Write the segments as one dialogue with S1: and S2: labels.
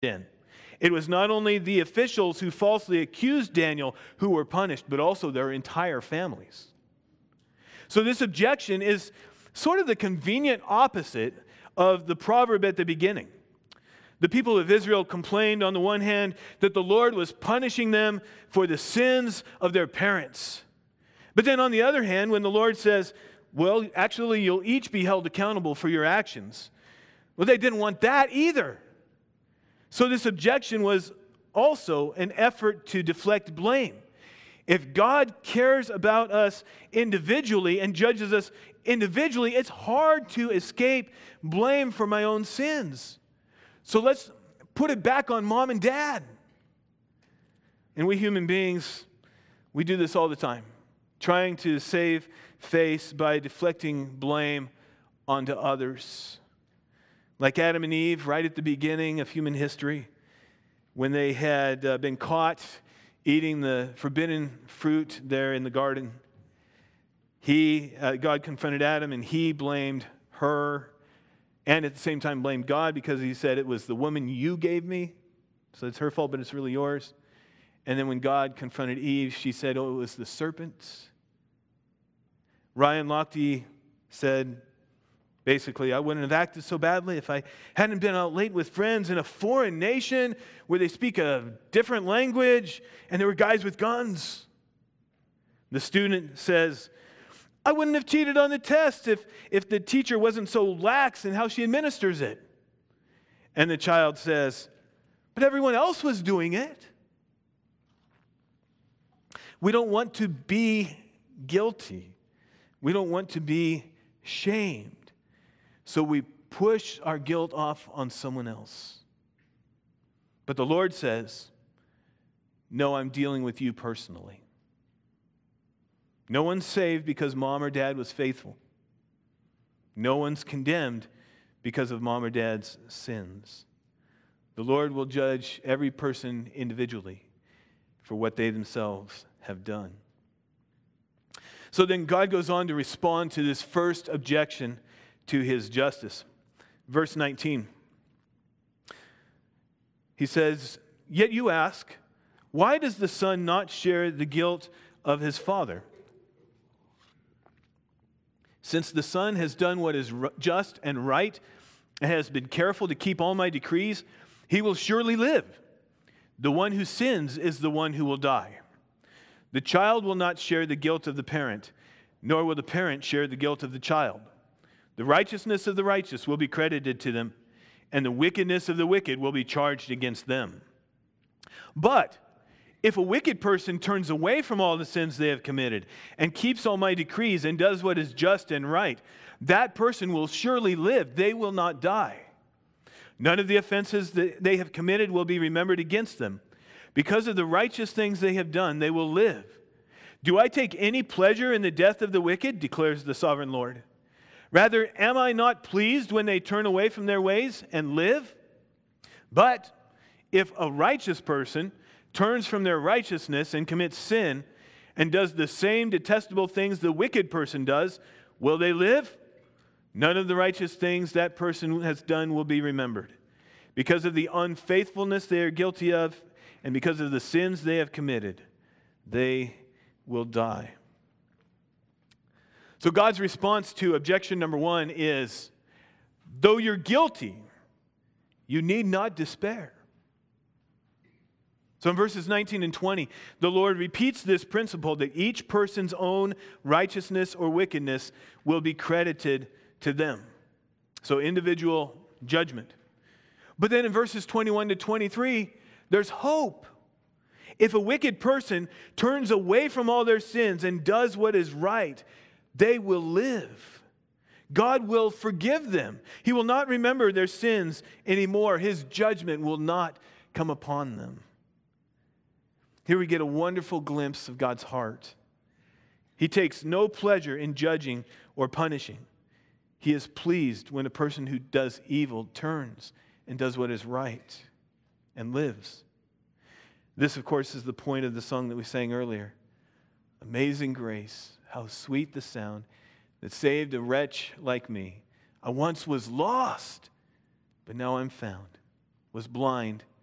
S1: in. It was not only the officials who falsely accused Daniel who were punished, but also their entire families. So this objection is sort of the convenient opposite of the proverb at the beginning. The people of Israel complained on the one hand that the Lord was punishing them for the sins of their parents. But then on the other hand, when the Lord says, well, actually you'll each be held accountable for your actions. Well, they didn't want that either. So this objection was also an effort to deflect blame. If God cares about us individually and judges us individually, it's hard to escape blame for my own sins. So let's put it back on mom and dad. And we human beings, we do this all the time, trying to save face by deflecting blame onto others. Like Adam and Eve, right at the beginning of human history, when they had been caught eating the forbidden fruit there in the garden, God confronted Adam and he blamed her, and at the same time blamed God because he said it was the woman you gave me, so it's her fault, but it's really yours. And then when God confronted Eve, she said, oh, it was the serpent's. Ryan Lochte said, basically, I wouldn't have acted so badly if I hadn't been out late with friends in a foreign nation where they speak a different language and there were guys with guns. The student says, I wouldn't have cheated on the test if the teacher wasn't so lax in how she administers it. And the child says, but everyone else was doing it. We don't want to be guilty. We don't want to be shamed. So we push our guilt off on someone else. But the Lord says, no, I'm dealing with you personally. No one's saved because mom or dad was faithful. No one's condemned because of mom or dad's sins. The Lord will judge every person individually for what they themselves have done. So then God goes on to respond to this first objection to his justice. Verse 19. He says, yet you ask, why does the son not share the guilt of his father? Since the son has done what is just and right and has been careful to keep all my decrees, he will surely live. The one who sins is the one who will die. The child will not share the guilt of the parent, nor will the parent share the guilt of the child. The righteousness of the righteous will be credited to them, and the wickedness of the wicked will be charged against them. But if a wicked person turns away from all the sins they have committed and keeps all my decrees and does what is just and right, that person will surely live. They will not die. None of the offenses that they have committed will be remembered against them. Because of the righteous things they have done, they will live. Do I take any pleasure in the death of the wicked, declares the sovereign Lord? Rather, am I not pleased when they turn away from their ways and live? But if a righteous person turns from their righteousness and commits sin and does the same detestable things the wicked person does, will they live? None of the righteous things that person has done will be remembered. Because of the unfaithfulness they are guilty of, and because of the sins they have committed, they will die. So God's response to objection number one is, though you're guilty, you need not despair. So in verses 19 and 20, the Lord repeats this principle that each person's own righteousness or wickedness will be credited to them. So individual judgment. But then in verses 21 to 23, there's hope. If a wicked person turns away from all their sins and does what is right, they will live. God will forgive them. He will not remember their sins anymore. His judgment will not come upon them. Here we get a wonderful glimpse of God's heart. He takes no pleasure in judging or punishing. He is pleased when a person who does evil turns and does what is right and lives. This, of course, is the point of the song that we sang earlier. Amazing grace, how sweet the sound that saved a wretch like me. I once was lost, but now I'm found. Was blind,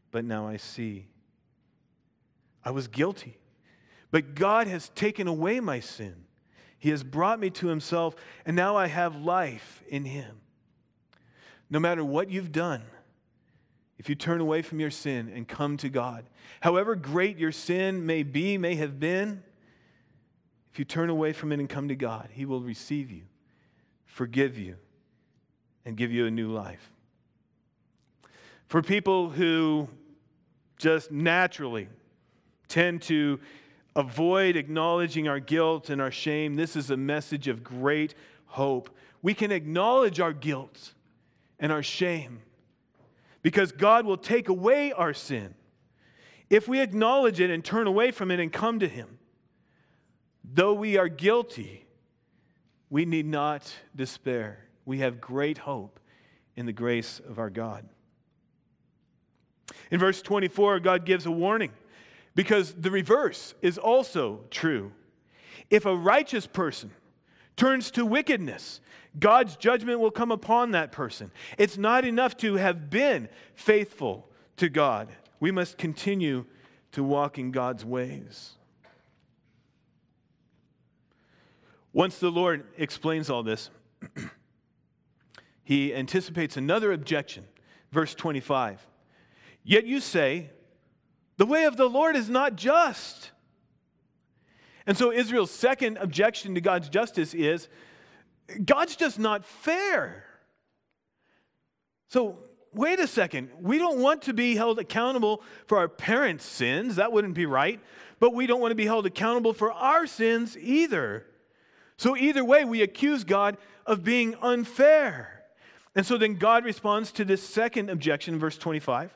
S1: but now I see. I was guilty, but God has taken away my sin. He has brought me to himself, and now I have life in him. No matter what you've done, if you turn away from your sin and come to God, however great your sin may have been, if you turn away from it and come to God, he will receive you, forgive you, and give you a new life. For people who just naturally tend to avoid acknowledging our guilt and our shame, this is a message of great hope. We can acknowledge our guilt and our shame because God will take away our sin if we acknowledge it and turn away from it and come to him. Though we are guilty, we need not despair. We have great hope in the grace of our God. In verse 24, God gives a warning because the reverse is also true. If a righteous person turns to wickedness, God's judgment will come upon that person. It's not enough to have been faithful to God. We must continue to walk in God's ways. Once the Lord explains all this, he anticipates another objection. Verse 25. Yet you say, the way of the Lord is not just. And so Israel's second objection to God's justice is, God's just not fair. So, wait a second. We don't want to be held accountable for our parents' sins. That wouldn't be right. But we don't want to be held accountable for our sins either. So either way, we accuse God of being unfair. And so then God responds to this second objection, verse 25.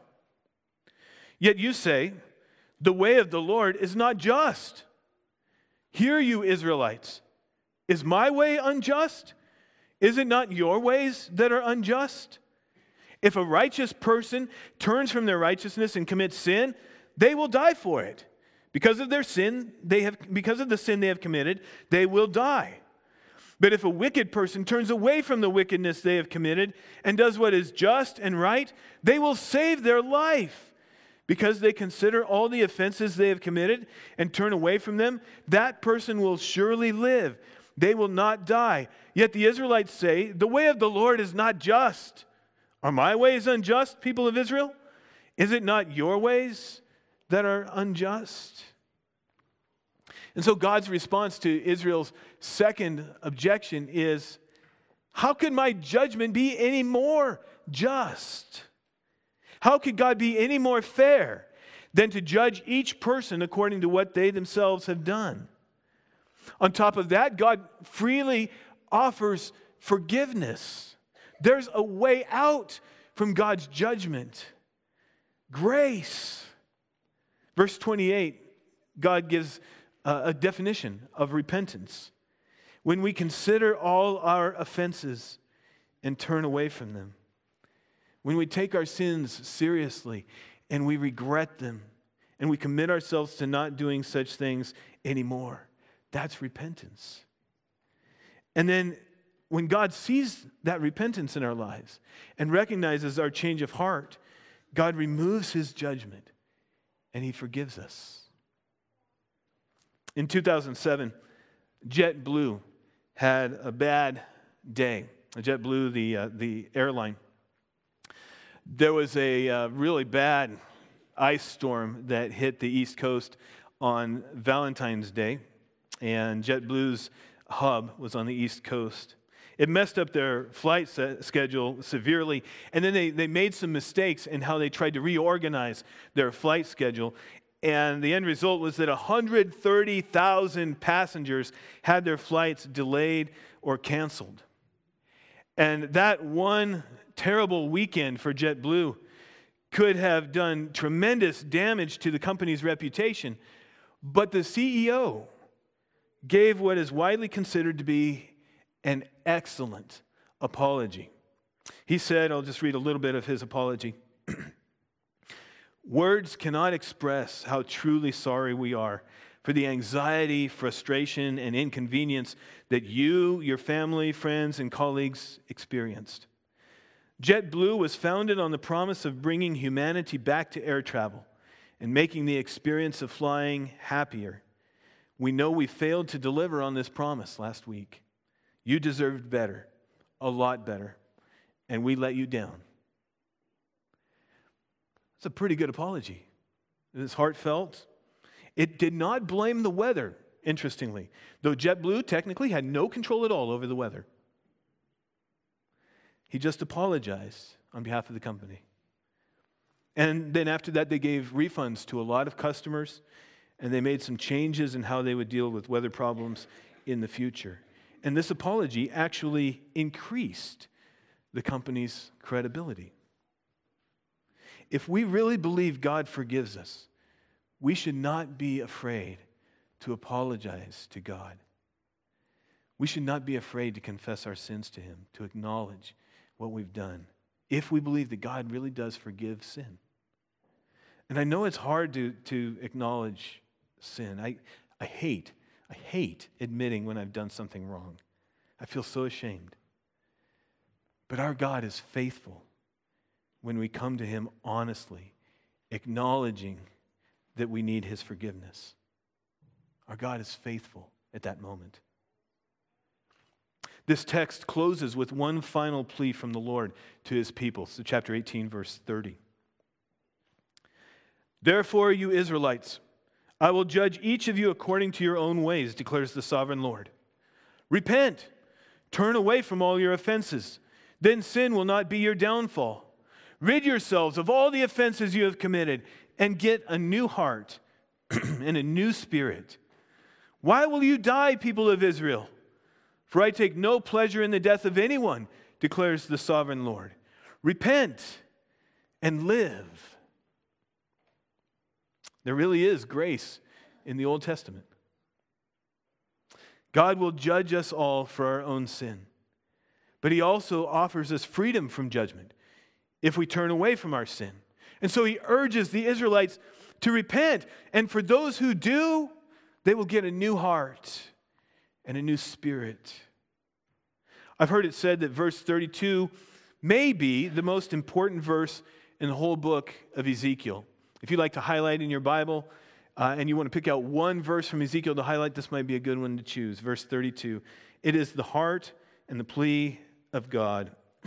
S1: Yet you say, the way of the Lord is not just. Hear you, Israelites. Is my way unjust? Is it not your ways that are unjust? If a righteous person turns from their righteousness and commits sin, they will die for it. Because of the sin they have committed, they will die. But if a wicked person turns away from the wickedness they have committed and does what is just and right, they will save their life. Because they consider all the offenses they have committed and turn away from them, that person will surely live. They will not die. Yet the Israelites say, the way of the Lord is not just. Are my ways unjust, people of Israel? Is it not your ways that are unjust? And so God's response to Israel's second objection is, how could my judgment be any more just? How could God be any more fair than to judge each person according to what they themselves have done? On top of that, God freely offers forgiveness. There's a way out from God's judgment. Grace. Verse 28, God gives a definition of repentance. When we consider all our offenses and turn away from them. When we take our sins seriously and we regret them and we commit ourselves to not doing such things anymore, that's repentance. And then when God sees that repentance in our lives and recognizes our change of heart, God removes his judgment and he forgives us. In 2007, JetBlue had a bad day. JetBlue, the airline. There was a really bad ice storm that hit the East Coast on Valentine's Day, and JetBlue's hub was on the East Coast. It messed up their flight schedule severely, and then they made some mistakes in how they tried to reorganize their flight schedule, and the end result was that 130,000 passengers had their flights delayed or canceled. And that one terrible weekend for JetBlue could have done tremendous damage to the company's reputation. But the CEO gave what is widely considered to be an excellent apology. He said, I'll just read a little bit of his apology. Words cannot express how truly sorry we are for the anxiety, frustration, and inconvenience that you, your family, friends, and colleagues experienced. JetBlue was founded on the promise of bringing humanity back to air travel and making the experience of flying happier. We know we failed to deliver on this promise last week. You deserved better, a lot better, and we let you down. It's a pretty good apology. It is heartfelt. It did not blame the weather, interestingly, though JetBlue technically had no control at all over the weather. He just apologized on behalf of the company. And then after that, they gave refunds to a lot of customers, and they made some changes in how they would deal with weather problems in the future. And this apology actually increased the company's credibility. If we really believe God forgives us, we should not be afraid to apologize to God. We should not be afraid to confess our sins to Him, to acknowledge what we've done, if we believe that God really does forgive sin. And I know it's hard to acknowledge sin. I hate admitting when I've done something wrong. I feel so ashamed. But our God is faithful when we come to Him honestly, acknowledging that we need His forgiveness. Our God is faithful at that moment. This text closes with one final plea from the Lord to His people. So chapter 18, verse 30. Therefore, you Israelites, I will judge each of you according to your own ways, declares the sovereign Lord. Repent, turn away from all your offenses. Then sin will not be your downfall. Rid yourselves of all the offenses you have committed and get a new heart and a new spirit. Why will you die, people of Israel? For I take no pleasure in the death of anyone, declares the sovereign Lord. Repent and live. There really is grace in the Old Testament. God will judge us all for our own sin, but He also offers us freedom from judgment if we turn away from our sin. And so He urges the Israelites to repent, and for those who do, they will get a new heart and a new spirit. I've heard it said that verse 32 may be the most important verse in the whole book of Ezekiel. If you'd like to highlight in your Bible and you want to pick out one verse from Ezekiel to highlight, this might be a good one to choose. Verse 32. It is the heart and the plea of God.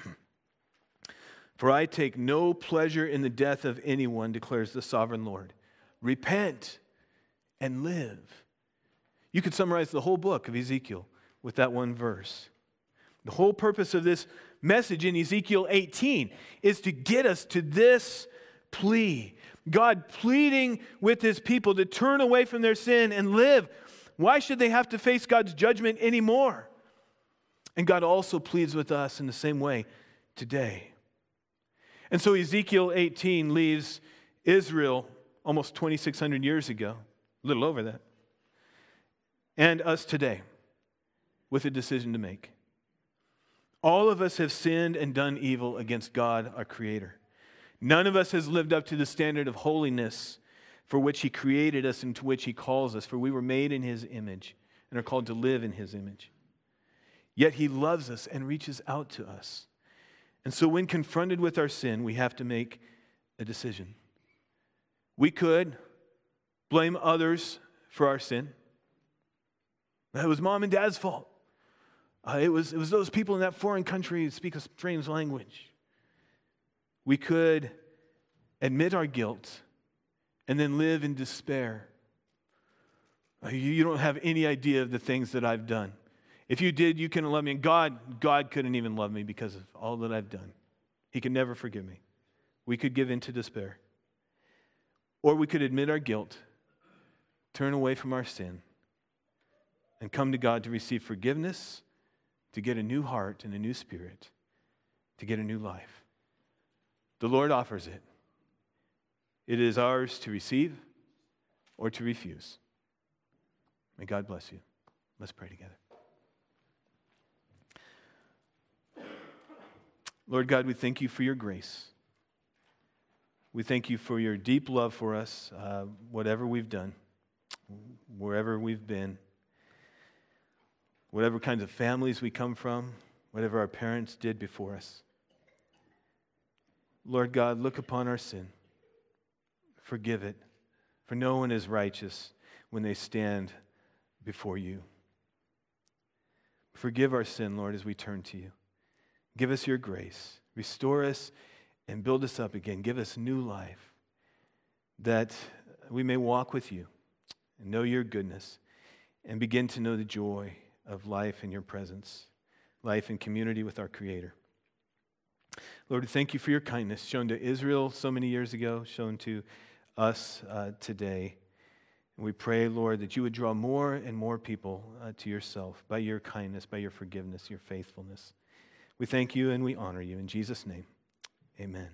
S1: For I take no pleasure in the death of anyone, declares the sovereign Lord. Repent and live. You could summarize the whole book of Ezekiel with that one verse. The whole purpose of this message in Ezekiel 18 is to get us to this plea. God pleading with His people to turn away from their sin and live. Why should they have to face God's judgment anymore? And God also pleads with us in the same way today. And so Ezekiel 18 leaves Israel almost 2,600 years ago, a little over that, and us today with a decision to make. All of us have sinned and done evil against God, our Creator. None of us has lived up to the standard of holiness for which He created us and to which He calls us, for we were made in His image and are called to live in His image. Yet He loves us and reaches out to us. And so when confronted with our sin, we have to make a decision. We could blame others for our sin. It was mom and dad's fault. It was those people in that foreign country who speak a strange language. We could admit our guilt and then live in despair. You don't have any idea of the things that I've done. If you did, you couldn't love me. And God couldn't even love me because of all that I've done. He could never forgive me. We could give in to despair. Or we could admit our guilt, turn away from our sin, and come to God to receive forgiveness, to get a new heart and a new spirit, to get a new life. The Lord offers it. It is ours to receive or to refuse. May God bless you. Let's pray together. Lord God, we thank You for Your grace. We thank You for Your deep love for us, whatever we've done, wherever we've been, whatever kinds of families we come from, whatever our parents did before us. Lord God, look upon our sin. Forgive it, for no one is righteous when they stand before you. Forgive our sin, Lord, as we turn to you. Give us your grace. Restore us and build us up again. Give us new life, that we may walk with you and know your goodness and begin to know the joy of life in your presence, life in community with our Creator. Lord, thank you for your kindness shown to Israel so many years ago, shown to us today. And we pray, Lord, that you would draw more and more people to yourself by your kindness, by your forgiveness, your faithfulness. We thank you and we honor you. In Jesus' name, amen.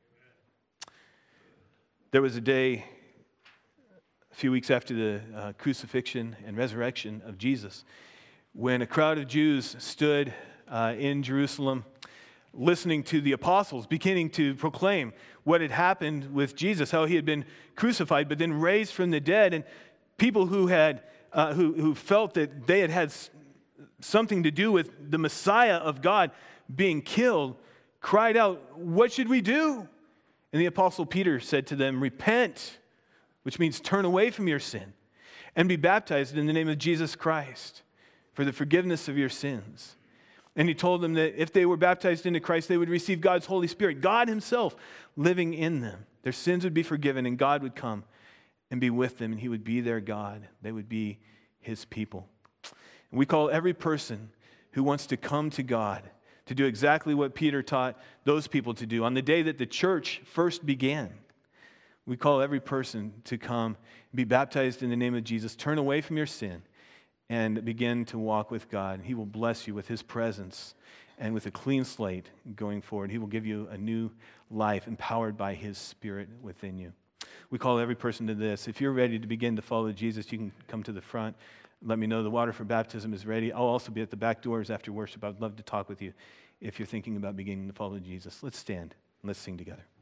S1: There was a day a few weeks after the crucifixion and resurrection of Jesus when a crowd of Jews stood in Jerusalem listening to the apostles, beginning to proclaim what had happened with Jesus, how he had been crucified, but then raised from the dead. And people who had who felt that they had something to do with the Messiah of God being killed cried out, "What should we do?" And the apostle Peter said to them, "Repent," which means turn away from your sin, "and be baptized in the name of Jesus Christ for the forgiveness of your sins." And he told them that if they were baptized into Christ, they would receive God's Holy Spirit, God himself living in them. Their sins would be forgiven, and God would come and be with them, and he would be their God. They would be his people. And we call every person who wants to come to God to do exactly what Peter taught those people to do on the day that the church first began. We call every person to come and be baptized in the name of Jesus, turn away from your sin, and begin to walk with God. He will bless you with his presence and with a clean slate going forward. He will give you a new life empowered by his Spirit within you. We call every person to this. If you're ready to begin to follow Jesus, you can come to the front. Let me know the water for baptism is ready. I'll also be at the back doors after worship. I'd love to talk with you if you're thinking about beginning to follow Jesus. Let's stand and let's sing together.